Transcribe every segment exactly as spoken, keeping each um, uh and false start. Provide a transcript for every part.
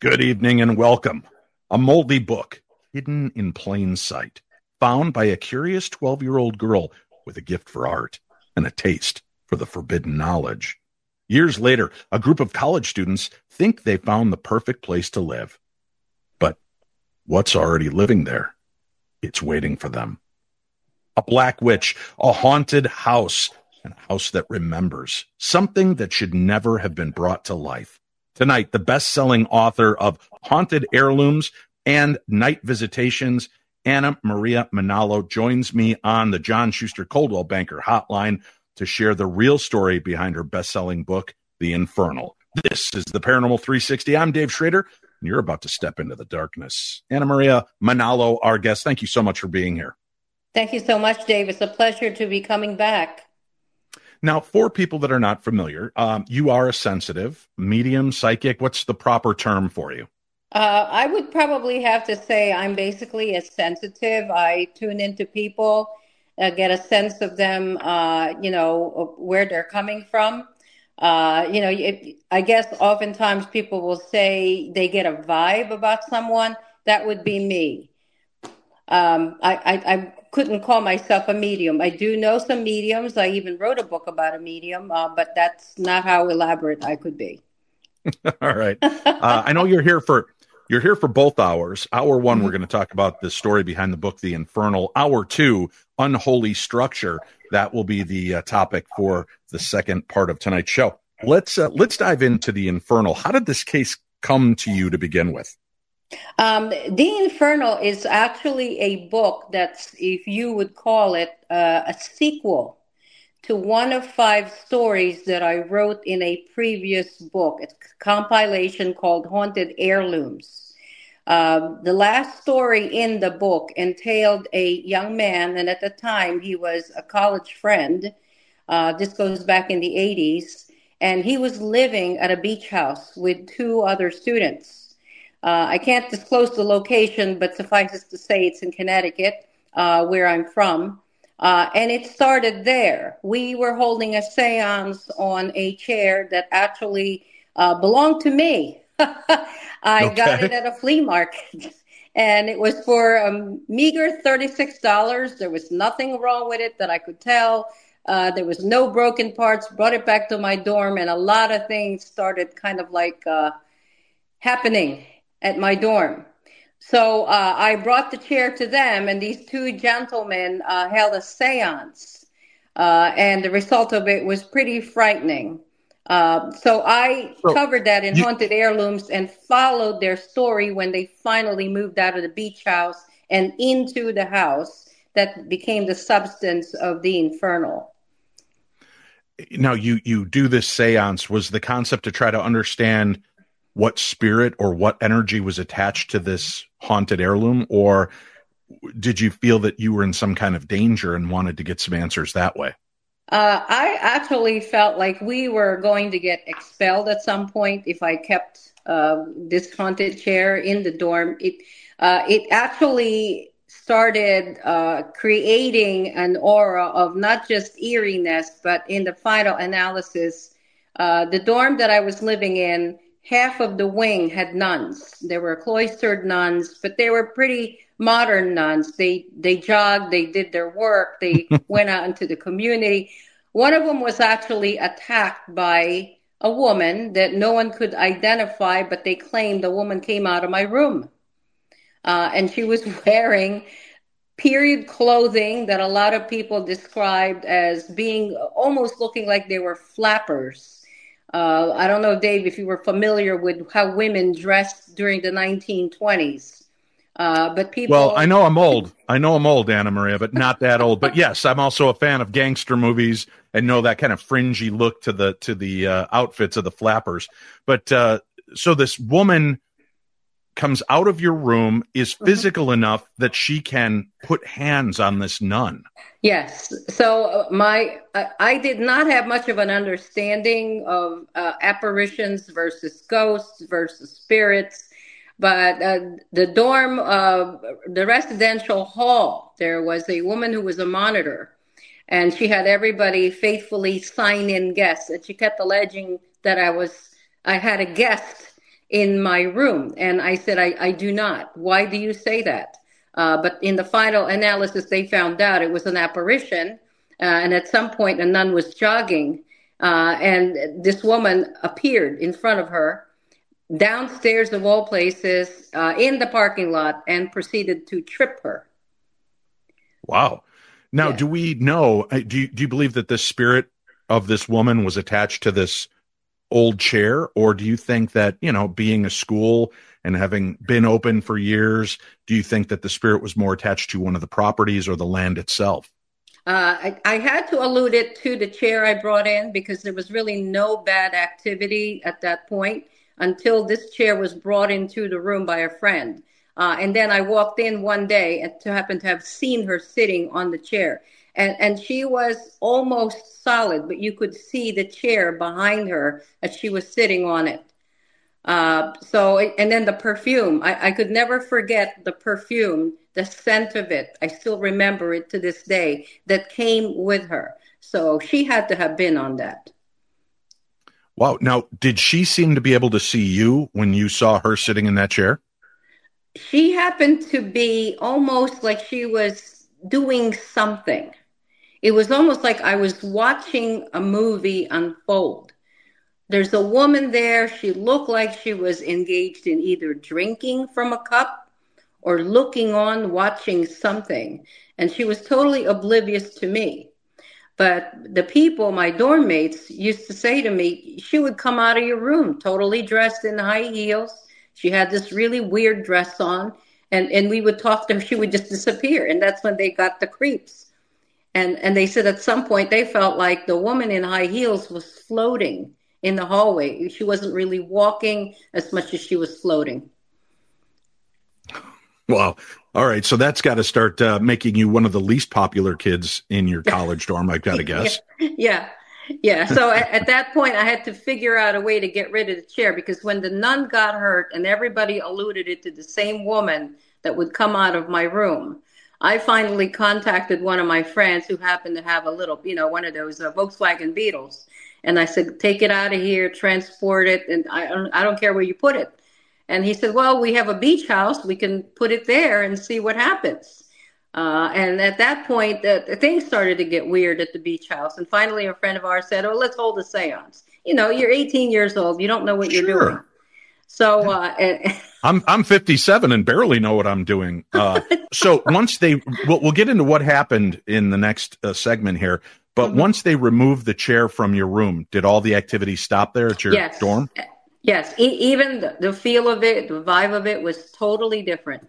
Good evening and welcome. A moldy book hidden in plain sight, found by a curious twelve-year-old girl with a gift for art and a taste for the forbidden knowledge. Years later, a group of college students think they found the perfect place to live. But what's already living there? It's waiting for them. A black witch, a haunted house, and a house that remembers, something that should never have been brought to life. Tonight, the best-selling author of Haunted Heirlooms and Night Visitations, Anna Maria Manalo, joins me on the John Schuster Coldwell Banker Hotline to share the real story behind her best-selling book, The Infernal. This is the Paranormal three sixty. I'm Dave Schrader, and you're about to step into the darkness. Anna Maria Manalo, our guest, thank you so much for being here. Thank you so much, Dave. It's a pleasure to be coming back. Now, for people that are not familiar, um, you are a sensitive, medium, psychic. What's the proper term for you? Uh, I would probably have to say I'm basically a sensitive. I tune into people, uh, get a sense of them, uh, you know, where they're coming from. Uh, you know, it, I guess oftentimes people will say they get a vibe about someone. That would be me. Um, I, I, I couldn't call myself a medium. I do know some mediums. I even wrote a book about a medium, uh, but that's not how elaborate I could be. All right. Uh, I know you're here for you're here for both hours. Hour one, mm-hmm. We're going to talk about the story behind the book, The Infernal. Hour two, Unholy Structure. That will be the uh, topic for the second part of tonight's show. Let's uh, let's dive into The Infernal. How did this case come to you to begin with? Um, The Infernal is actually a book that's, if you would call it, uh, a sequel to one of five stories that I wrote in a previous book. It's a compilation called Haunted Heirlooms. Um, the last story in the book entailed a young man, and at the time he was a college friend. Uh, this goes back in the eighties, and he was living at a beach house with two other students. Uh, I can't disclose the location, but suffices to say it's in Connecticut, uh, where I'm from. Uh, and it started there. We were holding a seance on a chair that actually uh, belonged to me. I okay. got it at a flea market. And it was for a meager thirty-six dollars. There was nothing wrong with it that I could tell. Uh, there was no broken parts. Brought it back to my dorm, and a lot of things started kind of like uh, happening at my dorm. So uh, I brought the chair to them, and these two gentlemen uh, held a seance. Uh, and the result of it was pretty frightening. Uh, so I so covered that in you, Haunted Heirlooms and followed their story when they finally moved out of the beach house and into the house that became the substance of The Infernal. Now, you, you do this seance. Was the concept to try to understand what spirit or what energy was attached to this haunted heirloom, or did you feel that you were in some kind of danger and wanted to get some answers that way? Uh, I actually felt like we were going to get expelled at some point if I kept uh, this haunted chair in the dorm. It uh, it actually started uh, creating an aura of not just eeriness, but in the final analysis, uh, the dorm that I was living in, half of the wing had nuns. They were cloistered nuns, but they were pretty modern nuns. They they jogged, they did their work, they went out into the community. One of them was actually attacked by a woman that no one could identify, but they claimed the woman came out of my room. Uh, and she was wearing period clothing that a lot of people described as being almost looking like they were flappers. Uh, I don't know, Dave, if you were familiar with how women dressed during the nineteen twenties. Uh, but people. Well, I know I'm old. I know I'm old, Anna Maria, but not that old. But yes, I'm also a fan of gangster movies and know that kind of fringy look to the to the uh, outfits of the flappers. But uh, so this woman comes out of your room, is physical mm-hmm. enough that she can put hands on this nun. Yes. So uh, my uh, I did not have much of an understanding of uh, apparitions versus ghosts versus spirits. But uh, the dorm, uh, the residential hall, there was a woman who was a monitor, and she had everybody faithfully sign in guests. And she kept alleging that I was, I had a guest in my room. And I said, I, I do not. Why do you say that? Uh, but in the final analysis, they found out it was an apparition. Uh, and at some point, a nun was jogging, uh, and this woman appeared in front of her, downstairs of all places, uh, in the parking lot, and proceeded to trip her. Wow. Now, Yeah. do we know, do you, do you believe that the spirit of this woman was attached to this old chair? Or do you think that, you know, being a school and having been open for years, do you think that the spirit was more attached to one of the properties or the land itself? Uh, I, I had to allude it to the chair I brought in because there was really no bad activity at that point until this chair was brought into the room by a friend. Uh, and then I walked in one day and to happen to have seen her sitting on the chair. And, and she was almost solid, but you could see the chair behind her as she was sitting on it. Uh, so, and then the perfume, I, I could never forget the perfume, the scent of it. I still remember it to this day that came with her. So she had to have been on that. Wow. Now, did she seem to be able to see you when you saw her sitting in that chair? She happened to be almost like she was doing something. It was almost like I was watching a movie unfold. There's a woman there. She looked like she was engaged in either drinking from a cup or looking on, watching something. And she was totally oblivious to me. But the people, my dorm mates, used to say to me, she would come out of your room totally dressed in high heels. She had this really weird dress on. And, and we would talk to her. She would just disappear. And that's when they got the creeps. And, and they said at some point they felt like the woman in high heels was floating in the hallway. She wasn't really walking as much as she was floating. Wow. All right. So that's got to start uh, making you one of the least popular kids in your college dorm, I've got to guess. Yeah. Yeah. So at, at that point, I had to figure out a way to get rid of the chair because when the nun got hurt and everybody alluded it to the same woman that would come out of my room, I finally contacted one of my friends who happened to have a little, you know, one of those uh, Volkswagen Beetles. And I said, take it out of here, transport it, and I don't, I don't care where you put it. And he said, well, we have a beach house. We can put it there and see what happens. Uh, and at that point, the, the things started to get weird at the beach house. And finally, a friend of ours said, oh, let's hold a seance. You know, you're eighteen years old. You don't know what you're Sure. doing. So uh, and, I'm I'm fifty-seven and barely know what I'm doing. Uh, so once they, we'll, we'll get into what happened in the next uh, segment here. But mm-hmm. once they removed the chair from your room, did all the activity stop there at your yes. dorm? Yes. E- even the, the feel of it, the vibe of it was totally different.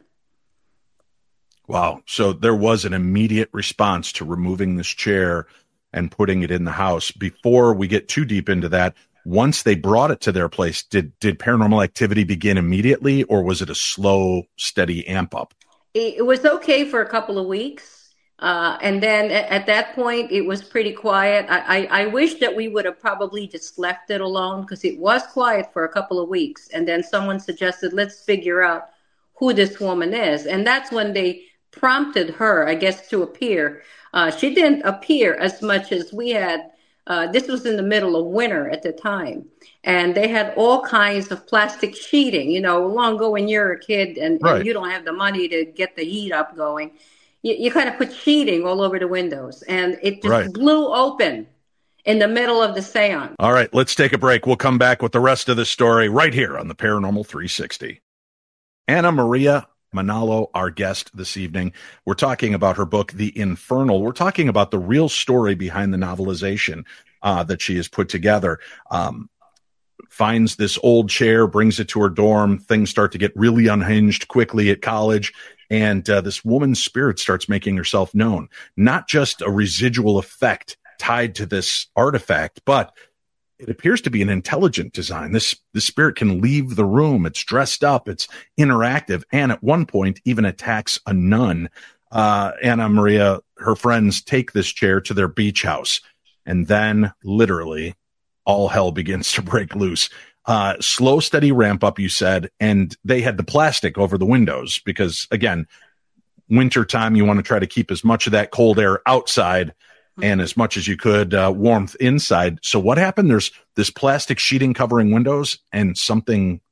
Wow. So there was an immediate response to removing this chair and putting it in the house. Before we get too deep into that, once they brought it to their place, did, did paranormal activity begin immediately, or was it a slow, steady amp up? It, it was okay for a couple of weeks. Uh, and then at, at that point, it was pretty quiet. I, I, I wish that we would have probably just left it alone because it was quiet for a couple of weeks. And then someone suggested, let's figure out who this woman is. And that's when they prompted her, I guess, to appear. Uh, she didn't appear as much as we had. Uh, this was in the middle of winter at the time. And they had all kinds of plastic sheeting. You know, long ago when you're a kid and, right. and you don't have the money to get the heat up going, you, you kind of put sheeting all over the windows. And it just right. blew open in the middle of the seance. All right, let's take a break. We'll come back with the rest of the story right here on the Paranormal three sixty. Anna Maria Manalo, our guest this evening. We're talking about her book, The Infernal. We're talking about the real story behind the novelization uh, that she has put together. Um, finds this old chair, brings it to her dorm. Things start to get really unhinged quickly at college. And uh, this woman's spirit starts making herself known. Not just a residual effect tied to this artifact, but it appears to be an intelligent design. This, this spirit can leave the room. It's dressed up. It's interactive. And at one point, even attacks a nun. Uh, Anna Maria, her friends take this chair to their beach house. And then literally all hell begins to break loose. Uh, slow, steady ramp up, you said. And they had the plastic over the windows because, again, wintertime, you want to try to keep as much of that cold air outside and as much as you could, uh, warmth inside. So what happened? There's this plastic sheeting covering windows and something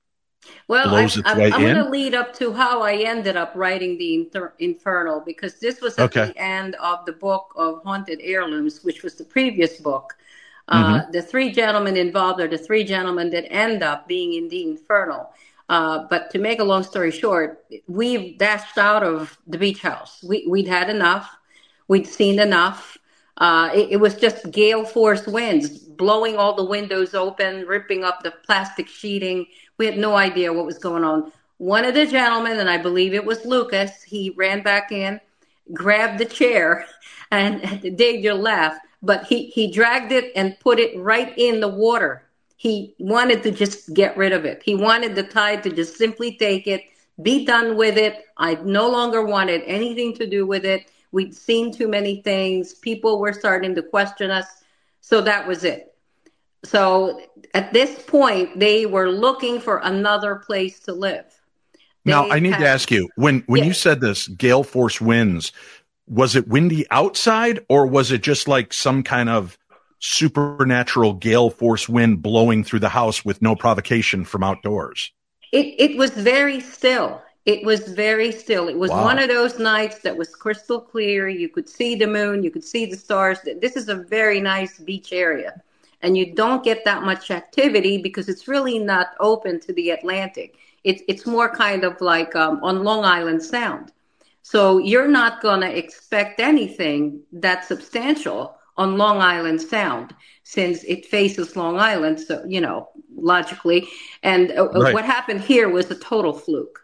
Well, I, blows its I'm, way I'm going to in? lead up to how I ended up writing the Inter- Infernal, because this was at Okay. the end of the book of Haunted Heirlooms, which was the previous book. Uh, Mm-hmm. the three gentlemen involved are the three gentlemen that end up being in the Infernal. Uh, but to make a long story short, we've dashed out of the beach house. We, we'd had enough. We'd seen enough. Uh, it, it was just gale force winds blowing all the windows open, ripping up the plastic sheeting. We had no idea what was going on. One of the gentlemen, and I believe it was Lucas, he ran back in, grabbed the chair, and Dave, you'll laugh, but he, he dragged it and put it right in the water. He wanted to just get rid of it. He wanted the tide to just simply take it, be done with it. I no longer wanted anything to do with it. We'd seen too many things. People were starting to question us. So that was it. So at this point, they were looking for another place to live. Now, They I need to had, ask you, when when you yes. said this gale force winds, was it windy outside, or was it just like some kind of supernatural gale force wind blowing through the house with no provocation from outdoors? It it was very still. It was very still. It was one Wow. of those nights that was crystal clear. You could see the moon, you could see the stars. This is a very nice beach area. And you don't get that much activity because it's really not open to the Atlantic. It's it's more kind of like um, on Long Island Sound. So you're not going to expect anything that substantial on Long Island Sound since it faces Long Island. So, you know, logically. And uh, Right. what happened here was a total fluke.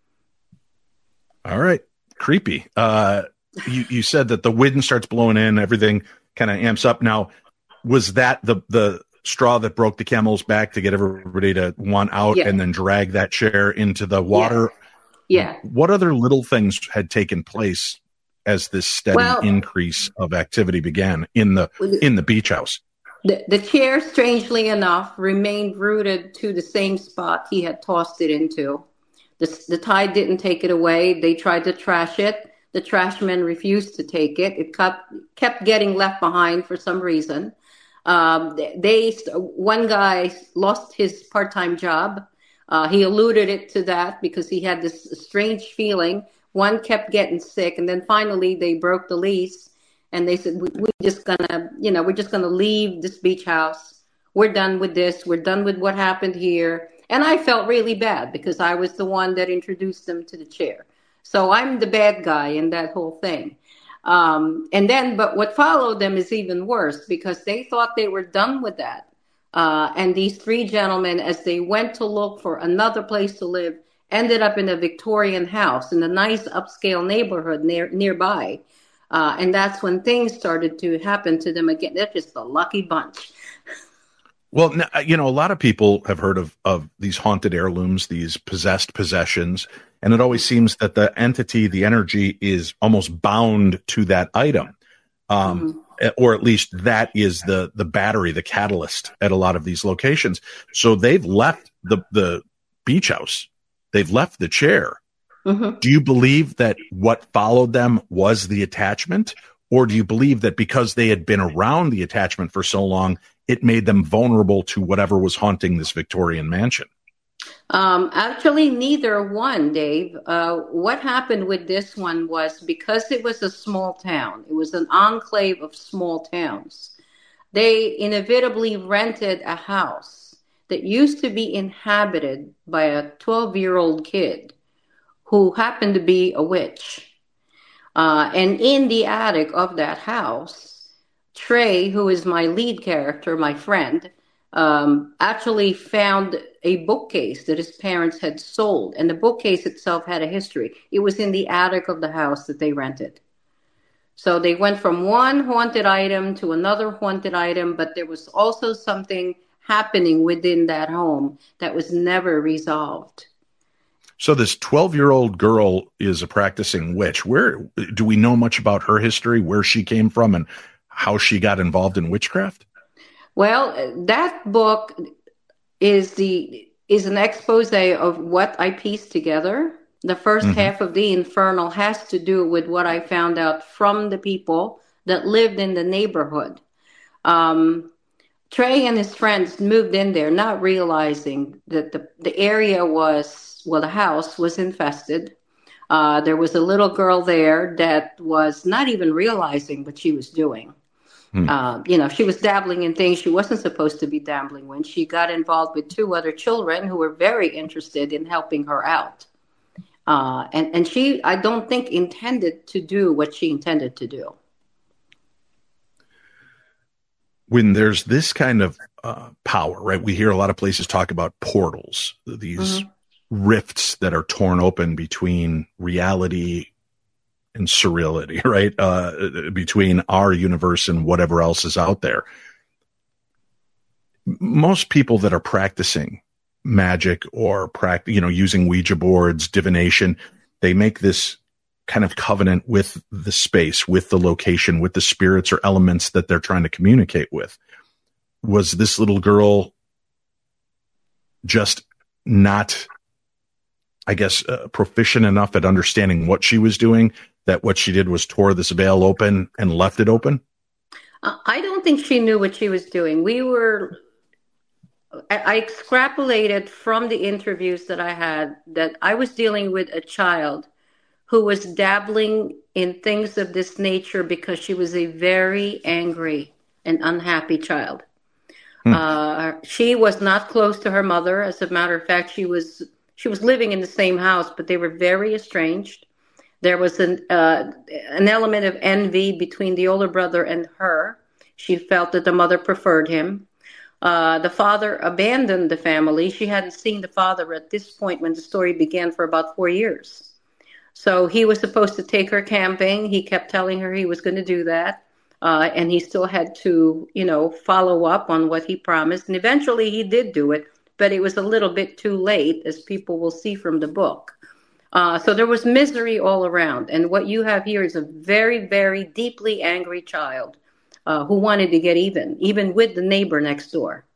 All right. Creepy. Uh, you, you said that the wind starts blowing in, everything kind of amps up. Now, was that the, the straw that broke the camel's back to get everybody to want out Yeah. and then drag that chair into the water? Yeah. What other little things had taken place as this steady Well, increase of activity began in the in the beach house? The, the chair, strangely enough, remained rooted to the same spot he had tossed it into. The, the tide didn't take it away. They tried to trash it. The trashmen refused to take it. It kept, kept getting left behind for some reason. Um, they one guy lost his part-time job. Uh, he alluded it to that because he had this strange feeling. One kept getting sick, and then finally they broke the lease, and they said, we, "We're just gonna, you know, we're just gonna leave this beach house. We're done with this. We're done with what happened here." And I felt really bad because I was the one that introduced them to the chair. So I'm the bad guy in that whole thing. Um, and then, but what followed them is even worse because they thought they were done with that. Uh, and these three gentlemen, as they went to look for another place to live, ended up in a Victorian house in a nice upscale neighborhood near nearby. Uh, and that's when things started to happen to them again. They're just a lucky bunch. Well, you know, a lot of people have heard of, of these haunted heirlooms, these possessed possessions, and it always seems that the entity, the energy is almost bound to that item. Um, mm-hmm. Or at least that is the, the battery, the catalyst at a lot of these locations. So they've left the, the beach house. They've left the chair. Mm-hmm. Do you believe that what followed them was the attachment? Or do you believe that because they had been around the attachment for so long, it made them vulnerable to whatever was haunting this Victorian mansion? Um, actually, neither one, Dave. Uh, what happened with this one was because it was a small town, it was an enclave of small towns. They inevitably rented a house that used to be inhabited by a twelve-year-old kid who happened to be a witch. Uh, and in the attic of that house, Trey, who is my lead character, my friend, um, actually found a bookcase that his parents had sold. And the bookcase itself had a history. It was in the attic of the house that they rented. So they went from one haunted item to another haunted item, but there was also something happening within that home that was never resolved. So this twelve-year-old girl is a practicing witch. Where do we know much about her history, where she came from, and how she got involved in witchcraft? Well, that book is the is an expose of what I pieced together. The first mm-hmm. half of the Infernal has to do with what I found out from the people that lived in the neighborhood. Um, Trey and his friends moved in there, not realizing that the, the area was, well, the house was infested. Uh, there was a little girl there that was not even realizing what she was doing. Hmm. Uh, you know, she was dabbling in things she wasn't supposed to be dabbling when she got involved with two other children who were very interested in helping her out. Uh, and, and she, I don't think, intended to do what she intended to do. When there's this kind of uh, power, right? We hear a lot of places talk about portals, these mm-hmm. rifts that are torn open between reality and surreality, right? Uh, between our universe and whatever else is out there. Most people that are practicing magic or practice, you know, using Ouija boards, divination, they make this kind of covenant with the space, with the location, with the spirits or elements that they're trying to communicate with. Was this little girl just not, I guess, uh, proficient enough at understanding what she was doing, that what she did was tore this veil open and left it open? I don't think she knew what she was doing. We were, I extrapolated from the interviews that I had that I was dealing with a child who was dabbling in things of this nature because she was a very angry and unhappy child. Hmm. Uh, she was not close to her mother. As a matter of fact, she was she was living in the same house, but they were very estranged. There was an uh, an element of envy between the older brother and her. She felt that the mother preferred him. Uh, the father abandoned the family. She hadn't seen the father at this point when the story began for about four years. So he was supposed to take her camping. He kept telling her he was going to do that. Uh, and he still had to, you know, follow up on what he promised. And eventually he did do it, but it was a little bit too late, as people will see from the book. Uh, so there was misery all around. And what you have here is a very, very deeply angry child uh, who wanted to get even, even with the neighbor next door.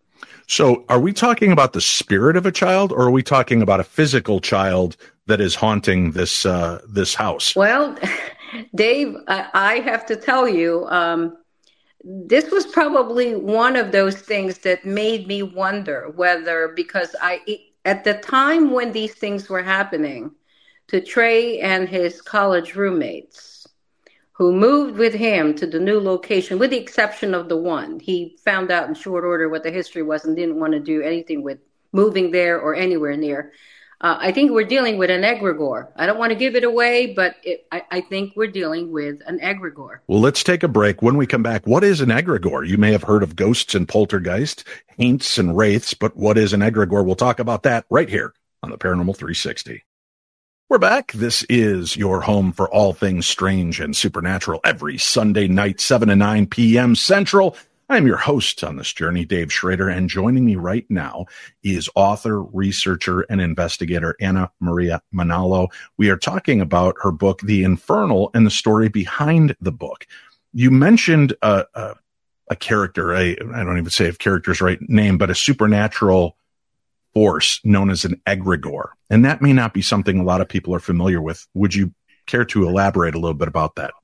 So are we talking about the spirit of a child, or are we talking about a physical child that is haunting this uh, this house? Well, Dave, I, I have to tell you, um, this was probably one of those things that made me wonder whether, because I, it, at the time when these things were happening to Trey and his college roommates, who moved with him to the new location, with the exception of the one. He found out in short order what the history was and didn't want to do anything with moving there or anywhere near. Uh, I think we're dealing with an egregore. I don't want to give it away, but it, I, I think we're dealing with an egregore. Well, let's take a break. When we come back, what is an egregore? You may have heard of ghosts and poltergeists, haints and wraiths, but what is an egregore? We'll talk about that right here on the Paranormal three sixty. We're back. This is your home for all things strange and supernatural every Sunday night, seven to nine p.m. Central. I'm your host on this journey, Dave Schrader, and joining me right now is author, researcher, and investigator Anna Maria Manalo. We are talking about her book, The Infernal, and the story behind the book. You mentioned a, a, a character, a, I don't even say if character's right name, but a supernatural force known as an egregore. And that may not be something a lot of people are familiar with. Would you care to elaborate a little bit about that?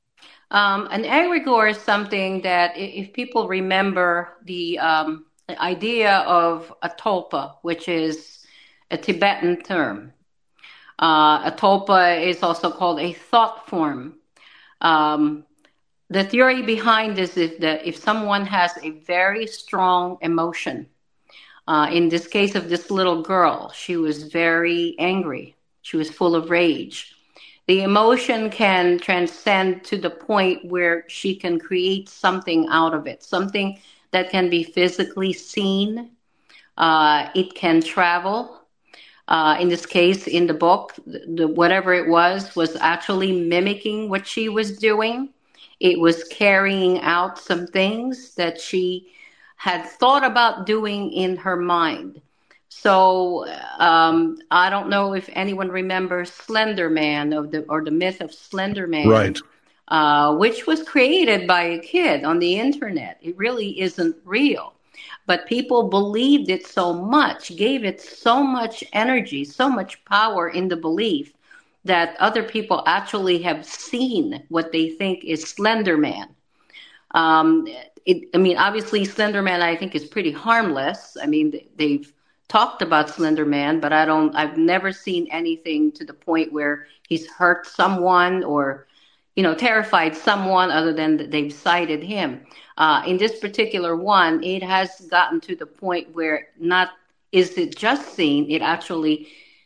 Um, an egregore is something that, if people remember the, um, the idea of a tulpa, which is a Tibetan term. Uh, a tulpa is also called a thought form. Um, the theory behind this is that if someone has a very strong emotion, Uh, in this case of this little girl, she was very angry. She was full of rage. The emotion can transcend to the point where she can create something out of it, something that can be physically seen. Uh, it can travel. Uh, in this case, in the book, the, the, whatever it was, was actually mimicking what she was doing. It was carrying out some things that she had thought about doing in her mind. So um, I don't know if anyone remembers Slender Man of the, or the myth of Slender Man, right? Uh, which was created by a kid on the internet. It really isn't real, but people believed it so much, gave it so much energy, so much power in the belief that other people actually have seen what they think is Slender Man. Um, it, I mean, obviously, Slender Man, I think, is pretty harmless. I mean, they've talked about Slender Man, but I don't, I've never seen anything to the point where he's hurt someone or, you know, terrified someone other than that they've cited him. Uh, in this particular one, it has gotten to the point where not is it just seen, it actually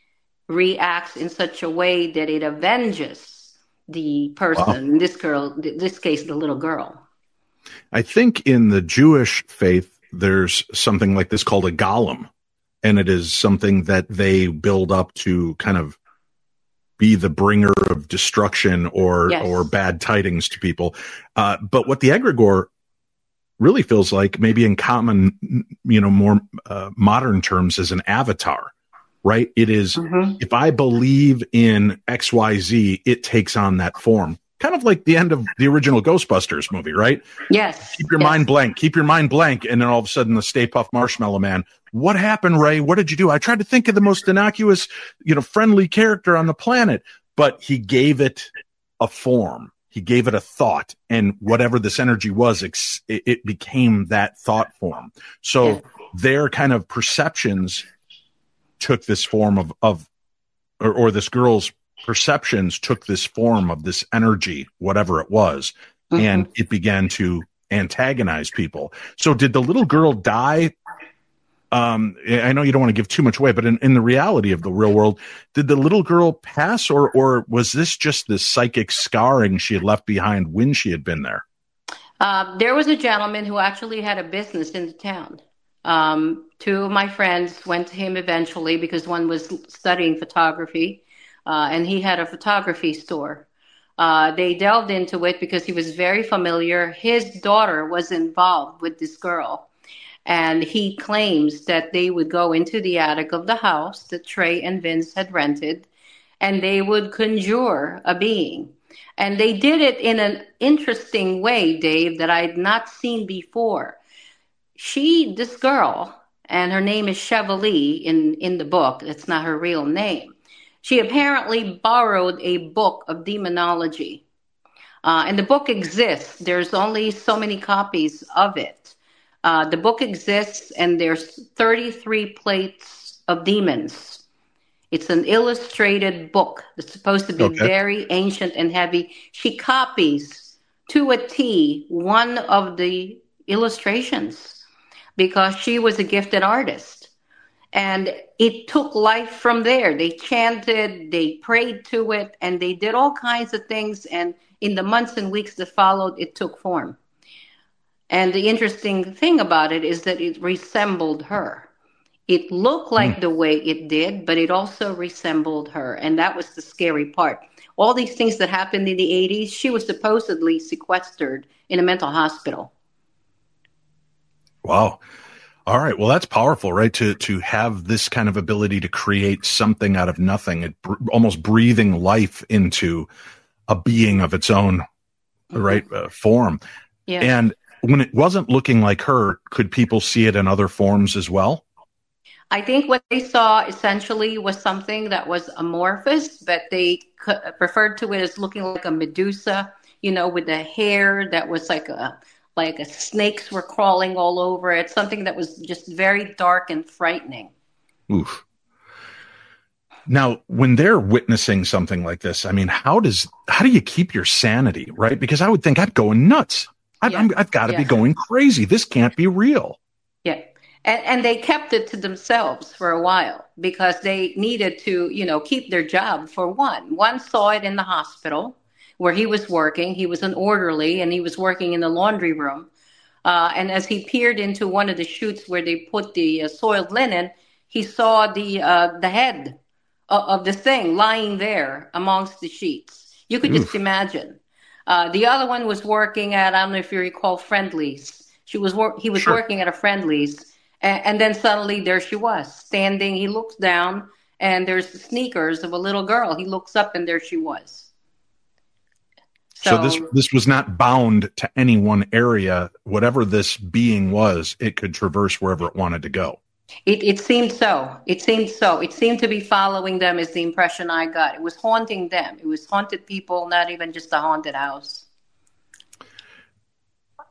reacts in such a way that it avenges the person. Wow. In this girl, in this case, the little girl. I think in the Jewish faith, there's something like this called a golem, and it is something that they build up to kind of be the bringer of destruction or yes. or bad tidings to people. Uh, but what the egregore really feels like, maybe in common, you know, more uh, modern terms, is an avatar, right? It is, mm-hmm. if I believe in X Y Z, it takes on that form. Kind of like the end of the original Ghostbusters movie, right? Yes. Keep your yes. mind blank. Keep your mind blank. And then all of a sudden, the Stay Puft Marshmallow Man. What happened, Ray? What did you do? I tried to think of the most innocuous, you know, friendly character on the planet, but he gave it a form. He gave it a thought, and whatever this energy was, it, it became that thought form. So yeah. their kind of perceptions took this form of, of or, or this girl's perceptions took this form of this energy, whatever it was, mm-hmm. and it began to antagonize people. So did the little girl die? Um, I know you don't want to give too much away, but in, in the reality of the real world, did the little girl pass, or or was this just the psychic scarring she had left behind when she had been there? Uh, there was a gentleman who actually had a business in the town. Um, two of my friends went to him eventually because one was studying photography, uh, and he had a photography store. Uh, they delved into it because he was very familiar. His daughter was involved with this girl. And he claims that they would go into the attic of the house that Trey and Vince had rented, and they would conjure a being. And they did it in an interesting way, Dave, that I'd not seen before. She, this girl, and her name is Chevalier in, in the book. That's not her real name. She apparently borrowed a book of demonology. Uh, and the book exists. There's only so many copies of it. Uh, the book exists, and there's thirty-three plates of demons. It's an illustrated book that's supposed to be okay. very ancient and heavy. She copies to a T one of the illustrations because she was a gifted artist. And it took life from there. They chanted, they prayed to it, and they did all kinds of things. And in the months and weeks that followed, it took form. And the interesting thing about it is that it resembled her. It looked like mm. the way it did, but it also resembled her. And that was the scary part. All these things that happened in the eighties, she was supposedly sequestered in a mental hospital. Wow. All right. Well, that's powerful, right? To to have this kind of ability to create something out of nothing, it br- almost breathing life into a being of its own, mm-hmm. right, uh, form. Yeah. And when it wasn't looking like her, could people see it in other forms as well? I think what they saw essentially was something that was amorphous, but they co- referred to it as looking like a Medusa, you know, with the hair that was like a like a snakes were crawling all over it, something that was just very dark and frightening. Oof. Now, when they're witnessing something like this, I mean, how does how do you keep your sanity, right? Because I would think I'd go nuts. I've, yeah. I'm, I've got to yeah. be going crazy. This can't be real. Yeah. And, and they kept it to themselves for a while because they needed to, you know, keep their job for one. One saw it in the hospital where he was working. He was an orderly and he was working in the laundry room. Uh, and as he peered into one of the chutes where they put the uh, soiled linen, he saw the uh, the head of, of the thing lying there amongst the sheets. You could Oof. just imagine. Uh, the other one was working at, I don't know if you recall, Friendly's. She was wor- He was sure. working at a Friendly's. And, and then suddenly there she was, standing. He looks down, and there's the sneakers of a little girl. He looks up, and there she was. So, so this this was not bound to any one area. Whatever this being was, it could traverse wherever it wanted to go. It, it seemed so. It seemed so. It seemed to be following them is the impression I got. It was haunting them. It was haunted people, not even just a haunted house.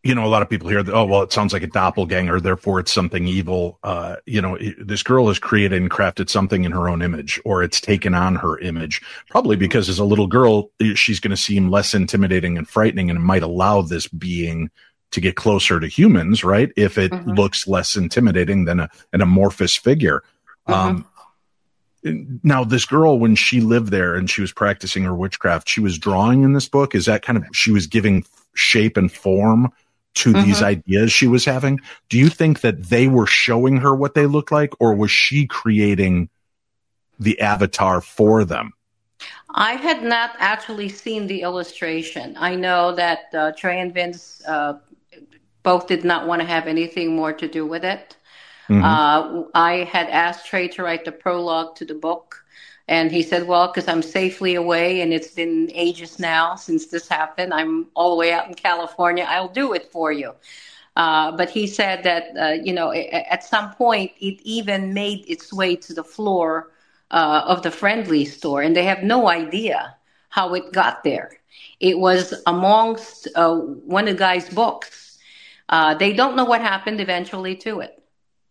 you know, a lot of people hear that, oh, well, it sounds like a doppelganger, therefore it's something evil. Uh, you know, it, this girl has created and crafted something in her own image, or it's taken on her image, probably because as a little girl, she's going to seem less intimidating and frightening, and it might allow this being to get closer to humans, right? If it mm-hmm. looks less intimidating than a, an amorphous figure. Mm-hmm. Um, now, this girl, when she lived there and she was practicing her witchcraft, she was drawing in this book. Is that kind of, she was giving shape and form to mm-hmm. these ideas she was having? Do you think that they were showing her what they looked like, or was she creating the avatar for them? I had not actually seen the illustration. I know that uh, Trey and Vince uh, both did not want to have anything more to do with it. Mm-hmm. Uh, I had asked Trey to write the prologue to the book, and he said, well, because I'm safely away and it's been ages now since this happened. I'm all the way out in California. I'll do it for you. Uh, but he said that, uh, you know, at some point it even made its way to the floor uh, of the Friendly store, and they have no idea how it got there. It was amongst uh, one of the guy's books. Uh, they don't know what happened eventually to it.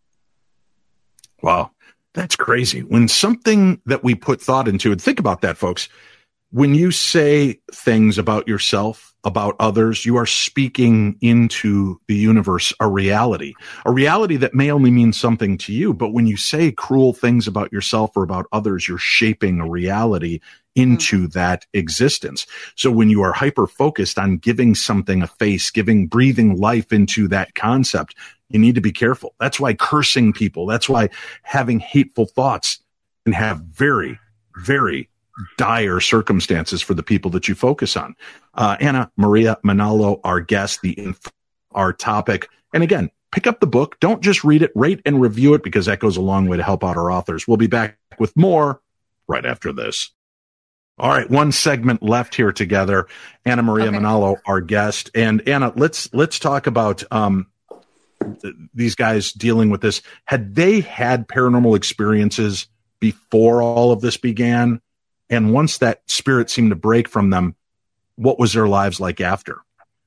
Wow. That's crazy. When something that we put thought into, and think about that, folks, when you say things about yourself, about others, you are speaking into the universe a reality, a reality that may only mean something to you. But when you say cruel things about yourself or about others, you're shaping a reality into mm-hmm. that existence. So when you are hyper focused on giving something a face, giving, breathing life into that concept, you need to be careful. That's why cursing people, that's why having hateful thoughts can have very, very dire circumstances for the people that you focus on. Uh, Anna Maria Manalo, our guest, the our topic. And again, pick up the book. Don't just read it, rate and review it, because that goes a long way to help out our authors. We'll be back with more right after this. All right, one segment left here together. Anna Maria okay. Manalo, our guest. And Anna, let's let's talk about um, these guys dealing with this. Had they had paranormal experiences before all of this began? And once that spirit seemed to break from them, what was their lives like after?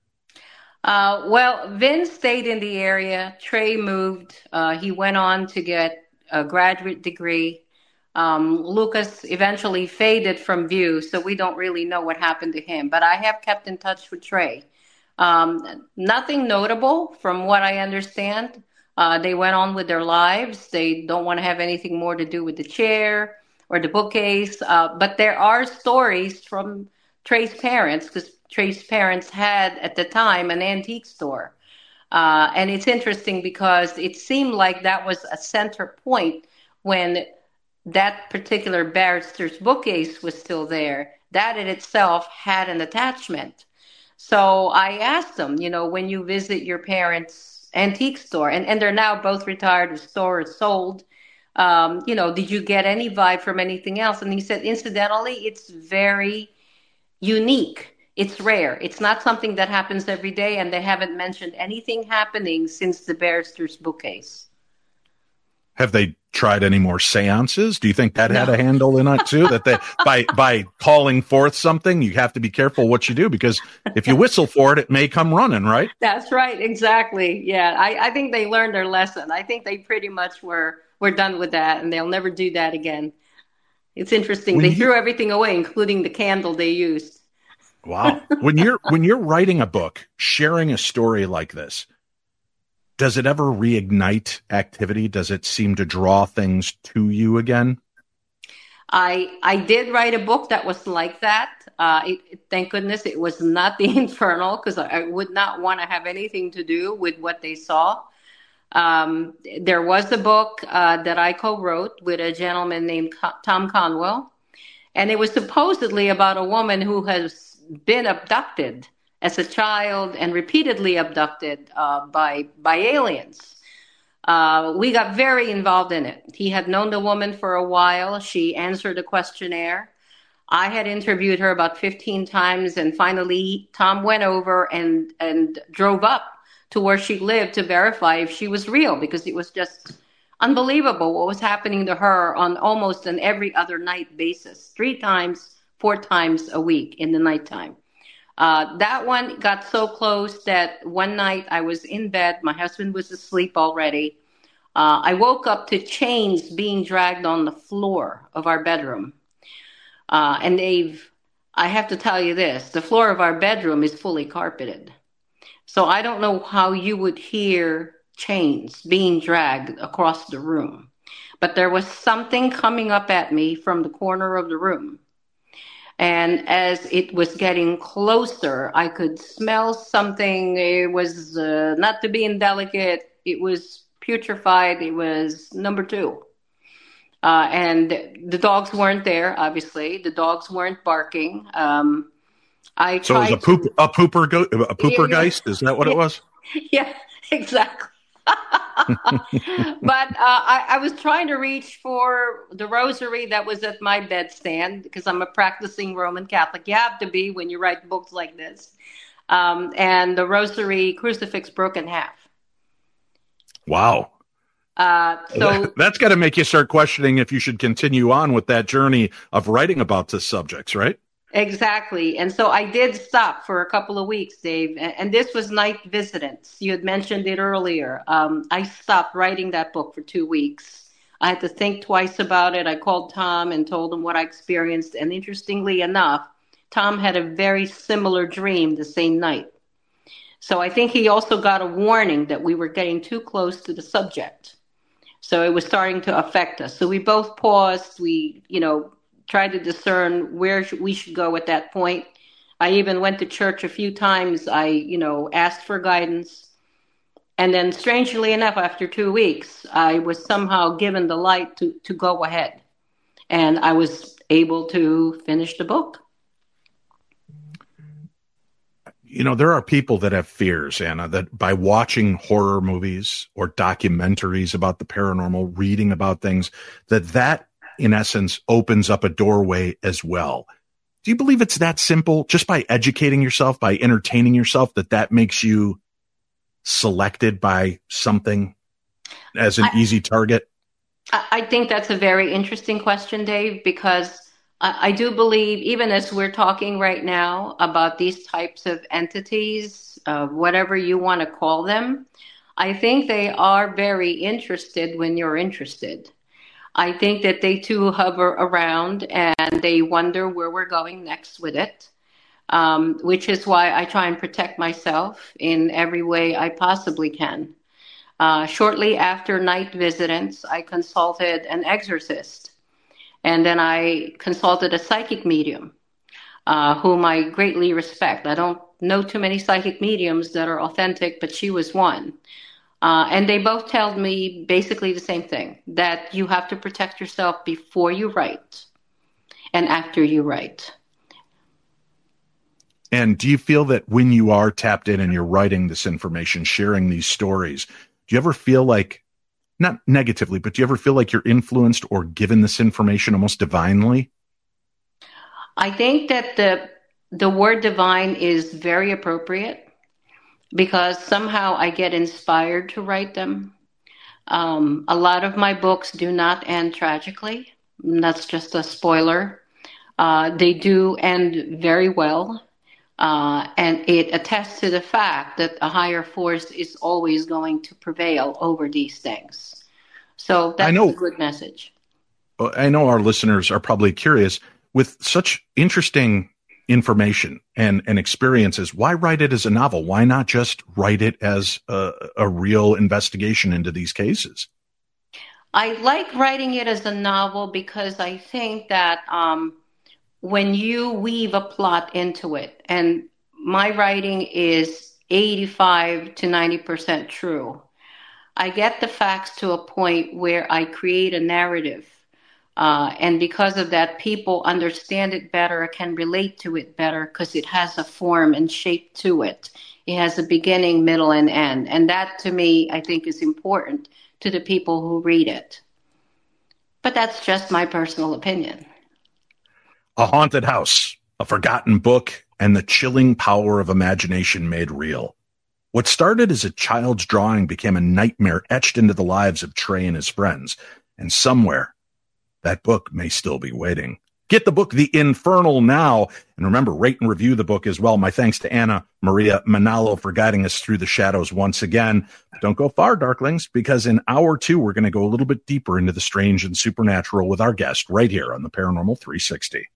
Uh, well, Vince stayed in the area. Trey moved. Uh, he went on to get a graduate degree. Um, Lucas eventually faded from view, so we don't really know what happened to him. But I have kept in touch with Trey. Um, nothing notable from what I understand. Uh, they went on with their lives. They don't want to have anything more to do with the chair or the bookcase. Uh, but there are stories from Trey's parents, because Trey's parents had at the time an antique store. Uh, and it's interesting because it seemed like that was a center point when that particular barrister's bookcase was still there. That in itself had an attachment. So I asked them, you know, when you visit your parents' antique store, and, and they're now both retired, the store is sold, um, you know, did you get any vibe from anything else? And he said, incidentally, it's very unique. It's rare. It's not something that happens every day, and they haven't mentioned anything happening since the barrister's bookcase. Have they tried any more seances? Do you think that no. had a handle in it too? That they, by by calling forth something, you have to be careful what you do, because if you whistle for it, it may come running, right? That's right. Exactly. Yeah. I, I think they learned their lesson. I think they pretty much were, were done with that, and they'll never do that again. It's interesting. When they you, threw everything away, including the candle they used. Wow. When you're, when you're writing a book, sharing a story like this, does it ever reignite activity? Does it seem to draw things to you again? I I did write a book that was like that. Uh, it, thank goodness it was not the Infernal, because I, I would not want to have anything to do with what they saw. Um, there was a book uh, that I co-wrote with a gentleman named Tom Conwell, and it was supposedly about a woman who has been abducted as a child and repeatedly abducted uh, by by aliens. Uh, we got very involved in it. He had known the woman for a while. She answered a questionnaire. I had interviewed her about fifteen times, and finally Tom went over and, and drove up to where she lived to verify if she was real, because it was just unbelievable what was happening to her on almost an every other night basis, three times, four times a week in the nighttime. Uh, that one got so close that one night I was in bed. My husband was asleep already. Uh, I woke up to chains being dragged on the floor of our bedroom. Uh, and they've, I have to tell you this, the floor of our bedroom is fully carpeted. So I don't know how you would hear chains being dragged across the room. But there was something coming up at me from the corner of the room. And as it was getting closer, I could smell something. It was uh, not to be indelicate. It was putrefied. It was number two. Uh, and the dogs weren't there, obviously. The dogs weren't barking. Um, I so it was a poop, to, a pooper, go, a pooper yeah, geist. Is that what yeah, it was? Yeah, exactly. But uh, I, I was trying to reach for the rosary that was at my bedstand because I'm a practicing Roman Catholic. You have to be when you write books like this. Um, and the rosary crucifix broke in half. Wow. Uh, so that's got to make you start questioning if you should continue on with that journey of writing about this subjects, right? Exactly. And so I did stop for a couple of weeks, Dave. And this was Night Visitants. You had mentioned it earlier. Um, I stopped writing that book for two weeks. I had to think twice about it. I called Tom and told him what I experienced. And interestingly enough, Tom had a very similar dream the same night. So I think he also got a warning that we were getting too close to the subject. So it was starting to affect us. So we both paused. We, you know, tried to discern where we should go at that point. I even went to church a few times. I, you know, asked for guidance. And then strangely enough, after two weeks, I was somehow given the light to, to go ahead. And I was able to finish the book. You know, there are people that have fears, Anna, that by watching horror movies or documentaries about the paranormal, reading about things, that that in essence, opens up a doorway as well. Do you believe it's that simple? Just by educating yourself, by entertaining yourself, that that makes you selected by something as an I, easy target? I think that's a very interesting question, Dave, because I, I do believe, even as we're talking right now about these types of entities, uh, whatever you want to call them, I think they are very interested when you're interested. I think that they too hover around and they wonder where we're going next with it, um, which is why I try and protect myself in every way I possibly can. Uh, shortly after Night Visitants, I consulted an exorcist, and then I consulted a psychic medium, uh, whom I greatly respect. I don't know too many psychic mediums that are authentic, but she was one. Uh, and they both told me basically the same thing, that you have to protect yourself before you write and after you write. And do you feel that when you are tapped in and you're writing this information, sharing these stories, do you ever feel like, not negatively, but do you ever feel like you're influenced or given this information almost divinely? I think that the the word divine is very appropriate, because somehow I get inspired to write them. Um, a lot of my books do not end tragically. That's just a spoiler. Uh, they do end very well. Uh, and it attests to the fact that a higher force is always going to prevail over these things. So that's I know, a good message. I know our listeners are probably curious, with such interesting information and, and experiences, why write it as a novel? Why not just write it as a, a real investigation into these cases? I like writing it as a novel because I think that um, when you weave a plot into it, and my writing is eighty-five to ninety percent true, I get the facts to a point where I create a narrative. Uh, and because of that, people understand it better, can relate to it better, because it has a form and shape to it. It has a beginning, middle, and end. And that, to me, I think is important to the people who read it. But that's just my personal opinion. A haunted house, a forgotten book, and the chilling power of imagination made real. What started as a child's drawing became a nightmare etched into the lives of Trey and his friends. And somewhere, that book may still be waiting Get the book, The Infernal, now. And remember, rate and review the book as well. My thanks to Anna Maria Manalo for guiding us through the shadows once again. Don't go far, Darklings, because in hour two, we're going to go a little bit deeper into the strange and supernatural with our guest right here on the Paranormal three sixty.